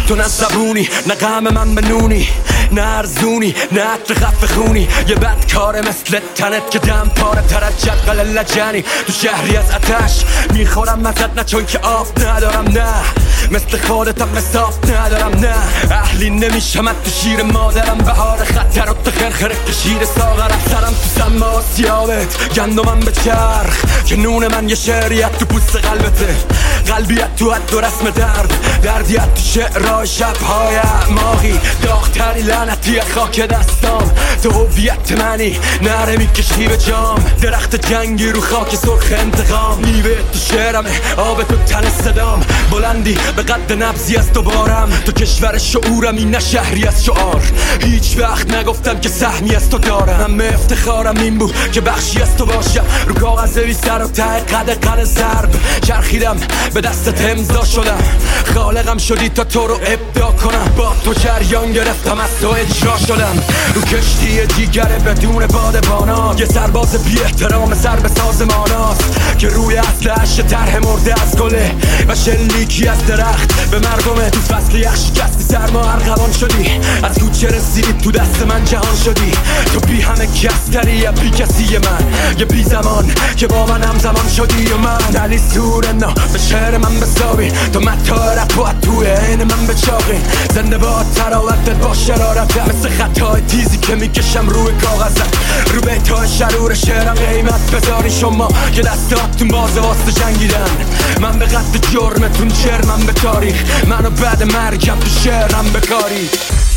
تو نه زبونی نه غم من بنونی، نه ارزونی نه عطر خفه خونی. یه بدکاره مثل تنت که دم پاره ترت جدول لجنی. تو شهری از آتش میخورم ازت، نه چون که آب ندارم، نه مثل خودتم مساف ندارم، نه اهلی نمیشم تو شیر مادرم. بهار خطر و تو خرخره کشیر ساغرم. سرم تو سما سیاوت گندمم به چرخ، که نون من یه شعریت تو پوست قلبته. قلبیت تو حد و رسم دردیت تو شعرهای شبهای اعماقی. داغتری لعنتی خاک دستام، تو هویت منی نره میکشی به جام. درخت جنگی رو خاک سرخ انتقام. میوه تو شعرمه آب تو تن صدام. بلندی به قد نبضی از دوبارم، تو کشور شعورمی نه شهری از شعار. هیچ وقت نگفتم که سهمی از تو دارم، همه افتخارم این بود که بخشی از تو باشم. رو کاغذی سر و ته قد ضرب چرخیدم، به دستت امضا شدم. خالقم شدی تا تو رو ابداع کنم، با تو جریان گرفتم از تو اجرا شدم. رو کشتی دیگره بدون بادبانا، یه سرباز بی احترام سر به سازماناست که روی اصلش طرح مرده از گله و شلیکی از درخت به مردمه. تو فصل یخ شکستی سرما ارغوان شدی، از کوچه رسیدی تو دست من جهان شدی. تو بی همه کسری یا بی کسی من، یه بی زمان که با من همزمان شدی. و من علی سورنا به شعر من بسابی، تو متا رفت توی عین من بچاقی. زنده با تراوتت با شرارتم، مثل خطای تیزی که میکشم روی کاغذم. رو بیتای شرور شعرم قیمت بذاری شما که دستاتون بازه واسه جنگیدن. من به قد جرمتون جرمم به تاریخ، منو بعد مرگم تو شعرم بکاری.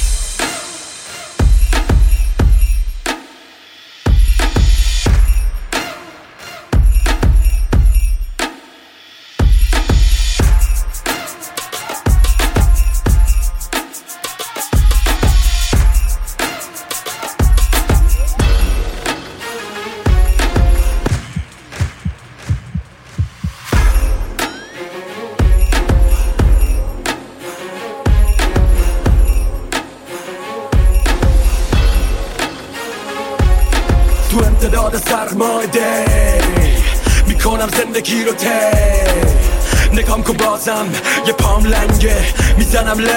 تو امتداد سرمایده میکنم زندگی رو نگام کن بازم یه پام لنگه میزنم لی.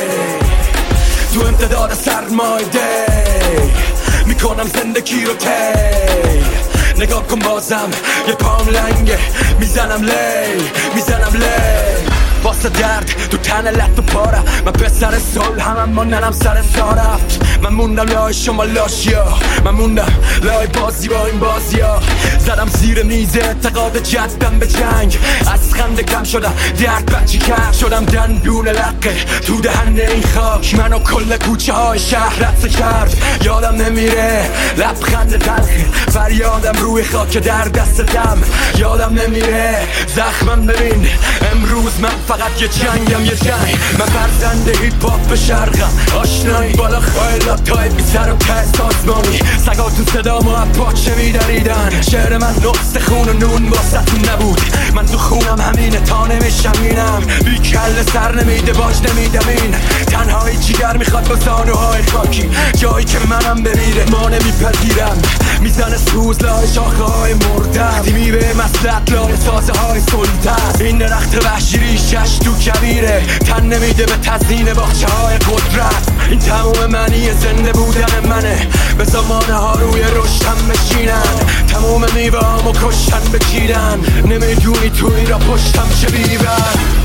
تو امتداد سرمایده میکنم زندگی رو نگاه کن بازم یه پام لنگه میزنم لی. واسه درد تو تن لط و پارم، من پسر سال هم اما ننم سر رفت. من موندم لای شما لاشیا، من موندم لای بازی با این بازیا. زدم زیر میز اعتقاد جدم به جنگ، از خنده کم شدم درد بچی کرد. شدم دندون لقه تو دهن این خاک، منو کل کوچه های شهر رد کرد. یادم نمیره لبخند تلخه فریادم روی خاک در دستم. یادم نمیره زخمم ببین امروز من فقط یه جنگم، یه جنگ. من فرزند هیپ هاپ شرقم، آشنایی بالا خایلات تای بی سر و ته سازمانی. سگاتون صدامو از پاچه میدریدن، شعر من نقص خون و نون واسه‌تون نبود. من تو خونم همینه تا نمیشمینم، بی کل سر نمیده باج نمیدم. این تنهایی جیگر میخواد با زانوهای خاکی، جایی که منم بمیره ما نمیپذیرم. میزنه سوز لای شاخه های مردم، تیمی به مسلط لای سازه های سلطت. این درخت وحشی ریشش تو کبیره، تن نمیده به تزیین باغچه های قدرت. این تموم منی زنده بودن منه، به زمانه ها روی رشتم بشینن. تموم میوه همو کشتن بچیدن، نمیدونی توی را پشتم چه بیبن.